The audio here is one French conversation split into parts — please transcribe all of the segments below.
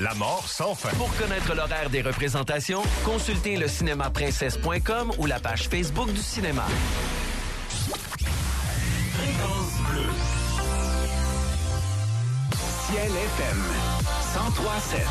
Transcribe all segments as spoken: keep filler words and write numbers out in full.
La mort sans fin. Pour connaître l'horaire des représentations, consultez le cinéma princesse point com ou la page Facebook du cinéma. Fréquence bleue. Ciel F M cent trois sept.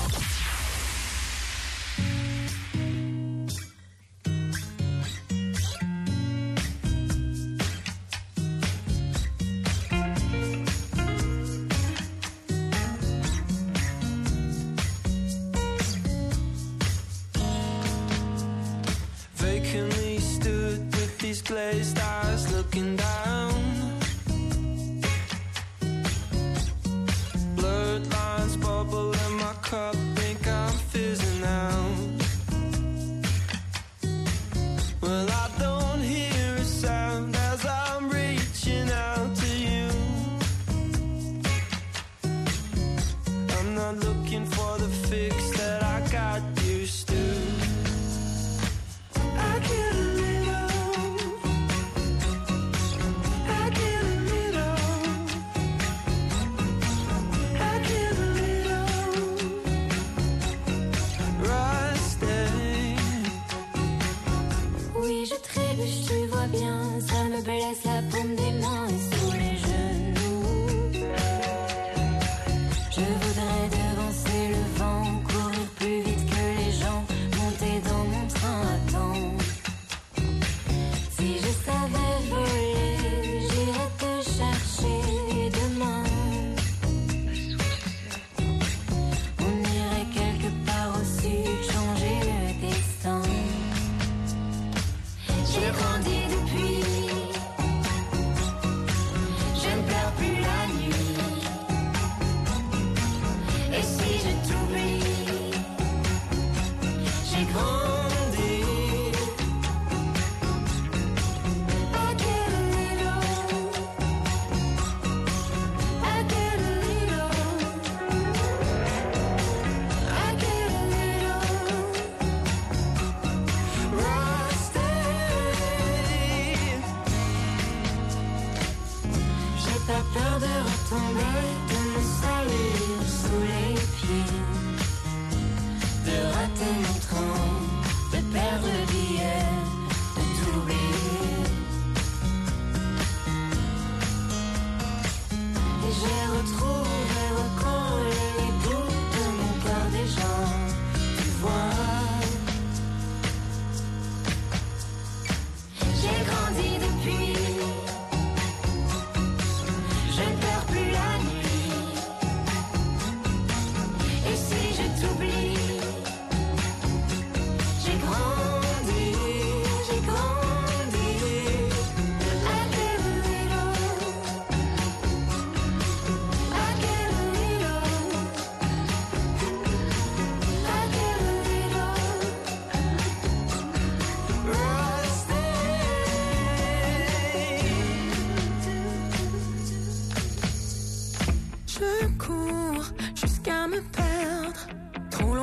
Vacantly stood with these glazed eyes looking down. Blurred lines bubble in my cup, think I'm fizzing out. Well, I don't hear a sound as I'm reaching out to you. I'm not looking for the fix that I got used to. I get a little, I get a little, I get a little rusty. Oui, je trébuche, tu vois bien, ça me blesse la paume des mains et sous les genoux. Je voudrais devancer le vent, courir plus vite que les gens, monter dans mon train à temps. Si je savais voler, j'irais te chercher demain. On irait quelque part au sud, changer le destin. J'ai grandi depuis, je ne pleure plus la nuit. Et si je t'oublie, j'ai grandi. I get a little, I get a little, I get a little rusty. J'ai pas peur de retomber, de me salir sous les pieds, de rater mon train, de perdre le billet, de tout oublier. Et j'ai retrouvé, recollé les bouts de mon cœur déjà, tu vois. J'ai grandi depuis, je ne pleure plus la nuit. Et si je t'oublie, j'ai grandi, j'ai grandi. I get a little, I get a little, I get a little rusty. Je cours jusqu'à me perdre, trop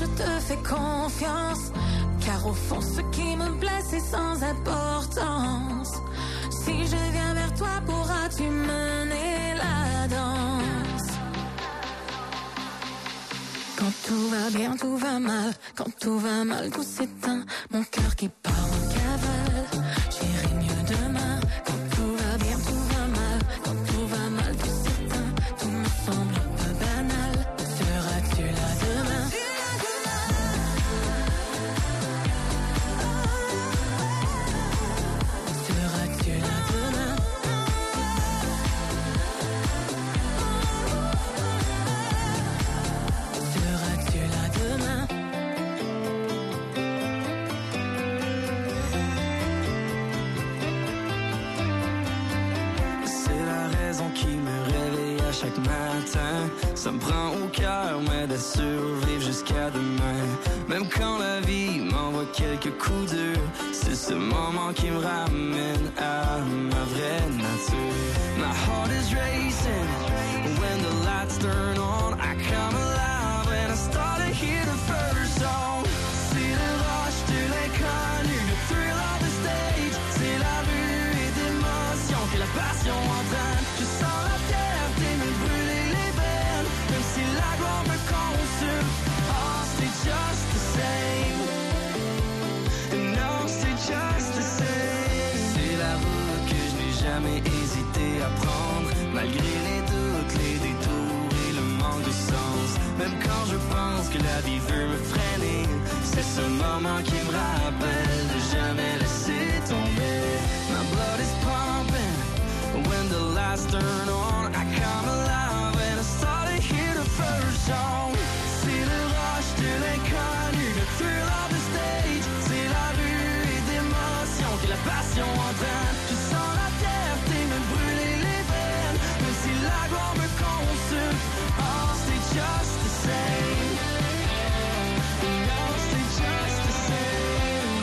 je te fais confiance. Car au fond, ce qui me blesse est sans importance. Si je viens vers toi, pourras-tu mener la danse? Quand tout va bien, tout va mal. Quand tout va mal, tout s'éteint. Mon cœur qui part en cavale. J'irai mieux demain. Quand tout va bien, tout va mal. Quand tout va mal, tout s'éteint. Tout me semble un peu banal. Seras-tu là demain? Seras-tu là demain? Seras-tu là demain? C'est la raison qui me réveille à chaque matin. Ça me prend au cœur, mais de survivre jusqu'à demain. Même quand la vie m'envoie quelques coups durs, c'est ce moment qui me ramène à ma vraie nature. My heart is racing when the lights turn on. I come alive when I start to hear the first song. C'est le rush de l'inconnu, le thrill of the stage. C'est la ruée d'émotions que la passion entraîne. Je sens la fierté me brûler les veines, même si la gloire me consume. Oh, c'est just the same. No, c'est just the same. C'est la route que je n'ai jamais hésité à prendre, malgré les doutes, les détours et le manque de sens. Même quand je pense que la vie veut me freiner, c'est ce moment qui me rappelle de jamais laisser tomber. My blood is pumping when the lights turn on. I come alive when I start to hear the first song. C'est le rush de l'inconnu, le thrill of the stage. C'est la ruée d'émotions que la passion entraîne. Je sens la fierté me brûler les veines, même si la gloire me consume. Oh, c'est just the same. No, c'est just the same.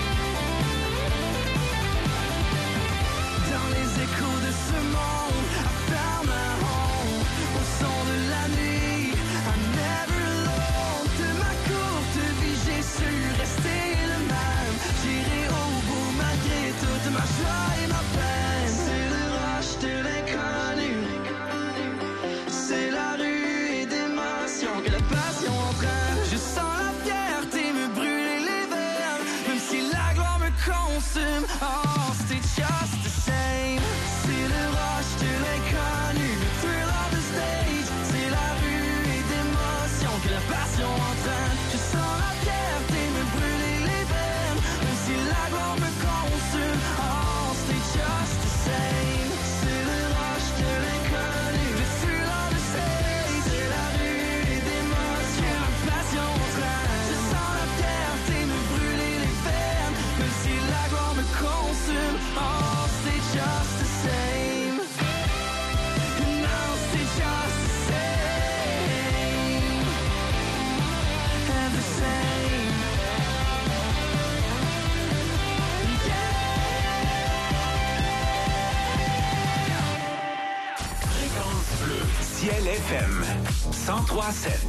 Dans les échos de ce monde, I found my home. Au son de la nuit, I'm never alone. De ma courte vie, j'ai su rester le même. J'irai au bout malgré toute ma joie et ma peine. C'est le rush de l'inconnu. C'est la ruée d'émotions que la passion entraîne. Je sens la fierté me brûler les veines, même si la gloire me consume. Oh, c'est just the same. C'est le rush de l'inconnu, le thrill of the stage. C'est la ruée d'émotions que la passion entraîne. Je sens la fierté me brûler les veines, même si la gloire me consume. Oh, c'est just the same. C'est le rush de l'inconnu, le thrill of the stage. C'est la ruée d'émotions que la passion entraîne. Je sens la fierté me brûler les veines, même si la gloire me consume. Oh, c'est just the same. No, c'est just the same. And the same. Fréquence bleue. Ciel F M. cent trois sept.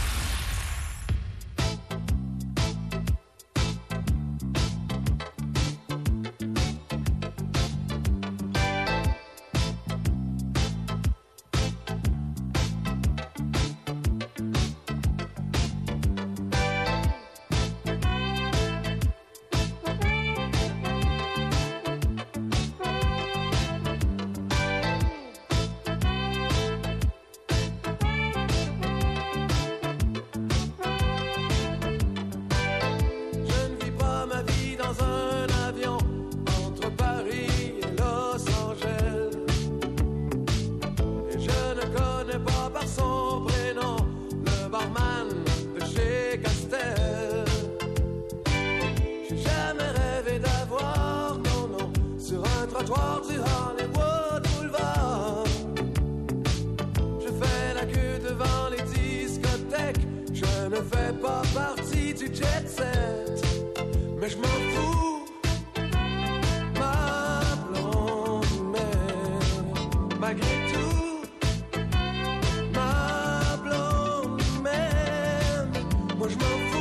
Je ne vis pas ma vie dans un avion entre Paris et Los Angeles. Et je ne connais pas par son prénom le barman de chez Castel. J'ai jamais rêvé d'avoir mon nom sur un trottoir du Hollywood Boulevard. Je fais la queue devant les discothèques. Je ne fais pas partie du jet set, mais je m'en fous. Ma blonde m'aime malgré tout. Ma blonde m'aime, moi je m'en fous.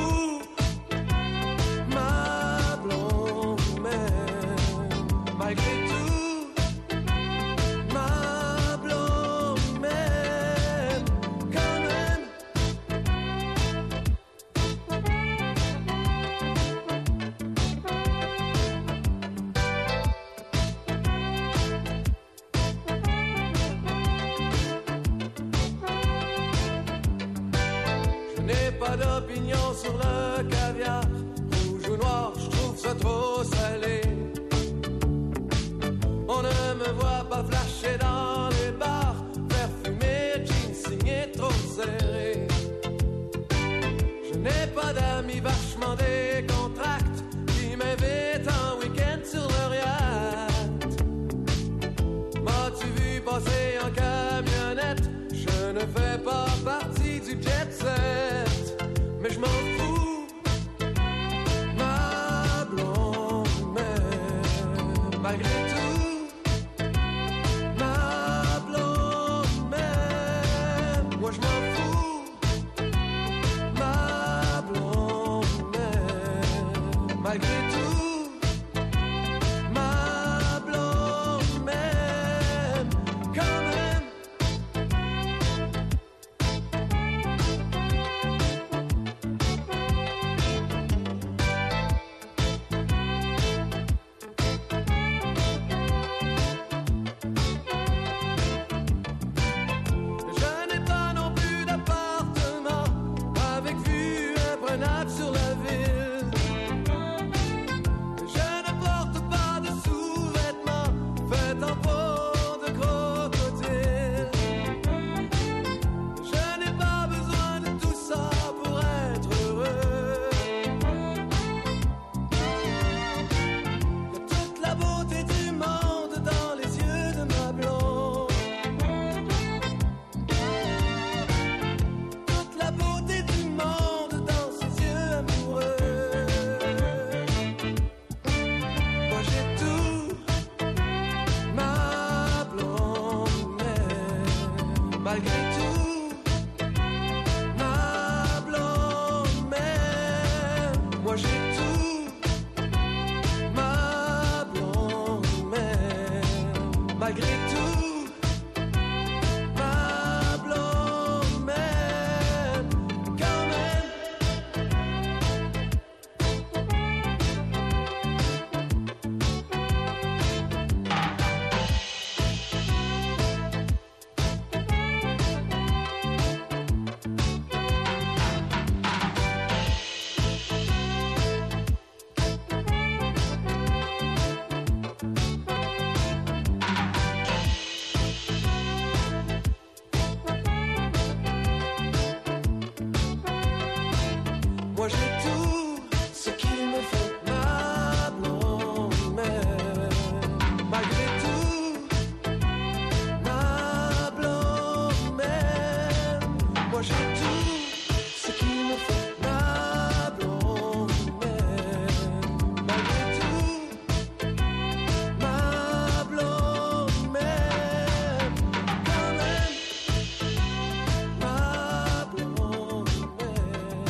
pas d'opinion sur le caviar. Rouge ou noir, je trouve ça trop salé. On ne me voit pas flasher dans les bars, faire fumer, jeans signé trop serré. Je n'ai pas d'amis vachement décontracts qui m'invitent en week-end sur leur yacht. M'as-tu vu passer en camionnette? Je ne fais pas partie du jet set, mais je m'en fous. Ma blonde m'aime malgré tout. Ma blonde m'aime, moi je m'en fous. Ma blonde m'aime malgré tout. Ma blonde m'aime quand même. Je n'ai pas non plus d'appartement avec vue imprenable sur la ville. Je ne porte pas de sous-vêtements faits en peau de crocodile. Je n'ai pas besoin de tout ça pour être heureux. Il y a toute la beauté du monde dans les yeux de ma blonde. Toute la beauté du monde dans ses yeux amoureux. Moi j'ai tout, ma blonde m'aime malgré tout. Ma blonde m'aime, moi j'ai tout. Ma blonde m'aime malgré tout. Ma blonde m'aime quand même. Moi j'ai tout ce qu'il me faut. Ma blonde m'aime malgré tout. Ma blonde m'aime. Moi j'ai tout ce qu'il me faut. Ma blonde m'aime malgré tout. Ma blonde m'aime quand même. Ma blonde m'aime.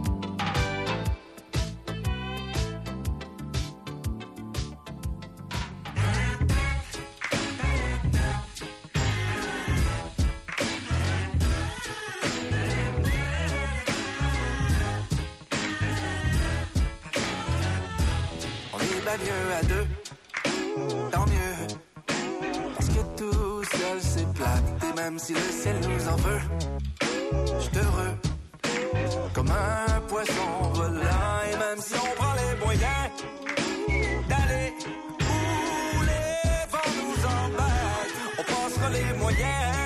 On est bien mieux à deux, tant mieux. Parce que tout seul c'est plate. Et même si le ciel nous en veut, j'suis heureux comme un poisson volant. Et même si on prend les moyens d'aller où les vents nous embêtent, on passera les moyens